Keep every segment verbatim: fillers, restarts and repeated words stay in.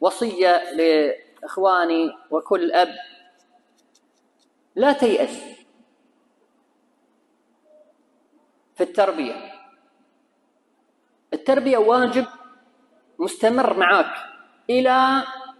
وصية لإخواني وكل أب: لا تيأس في التربية. التربية واجب مستمر معك إلى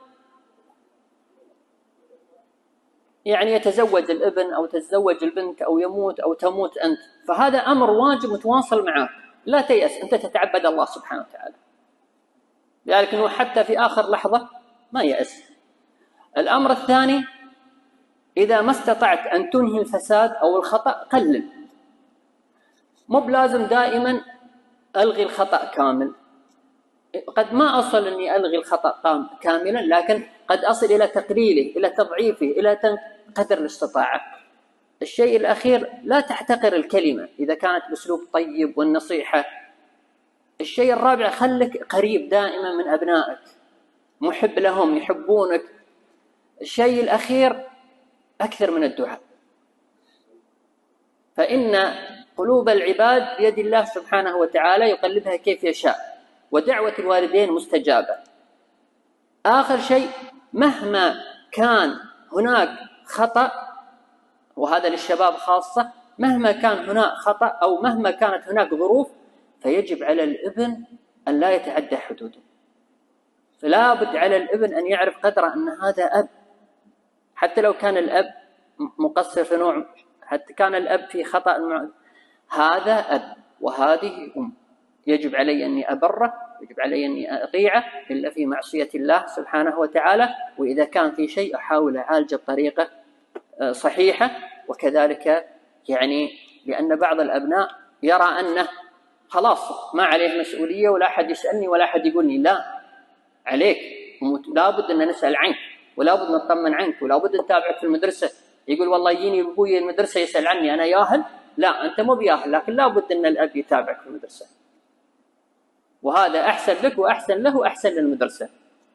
يعني يتزوج الابن أو تتزوج البنت أو يموت أو تموت أنت، فهذا أمر واجب متواصل معك. لا تيأس، أنت تتعبد الله سبحانه وتعالى، لذلك أنه حتى في آخر لحظة ما يأس. الأمر الثاني: إذا ما استطعت أن تنهي الفساد أو الخطأ قلل. مو بلازم دائما ألغي الخطأ كامل، قد ما أصل أني ألغي الخطأ كاملا، لكن قد أصل إلى تقليله، إلى تضعيفه، إلى قدر الاستطاعة. الشيء الأخير: لا تحتقر الكلمة إذا كانت بأسلوب طيب والنصيحة. الشيء الرابع: خلك قريب دائما من أبنائك، محب لهم، يحبونك. الشيء الأخير: أكثر من الدعاء، فإن قلوب العباد بيد الله سبحانه وتعالى يقلبها كيف يشاء، ودعوة الوالدين مستجابة. آخر شيء: مهما كان هناك خطأ، وهذا للشباب خاصة، مهما كان هناك خطأ أو مهما كانت هناك ظروف، فيجب على الابن أن لا يتعدى حدوده. فلا بد على الابن أن يعرف قدره أن هذا أب، حتى لو كان الأب مقصر في نوع، حتى كان الأب في خطأ مع... هذا أب وهذه أم، يجب علي أني أبره، يجب علي أني أطيعه إلا في معصية الله سبحانه وتعالى، وإذا كان في شيء أحاول أعالجه بطريقة صحيحة. وكذلك يعني لأن بعض الأبناء يرى أنه خلاص ما عليه مسؤولية ولا أحد يسألني ولا أحد يقولني. لا، عليك، لابد أن نسأل عنك، ولا بد نطمن عنك، ولا بد نتابعك في المدرسة. يقول والله يجيني أبوي المدرسة يسأل عني، أنا ياهل؟ لا، أنت مو بياهل، لكن لا بد أن الأب يتابعك في المدرسة، وهذا أحسن لك وأحسن له وأحسن للمدرسة.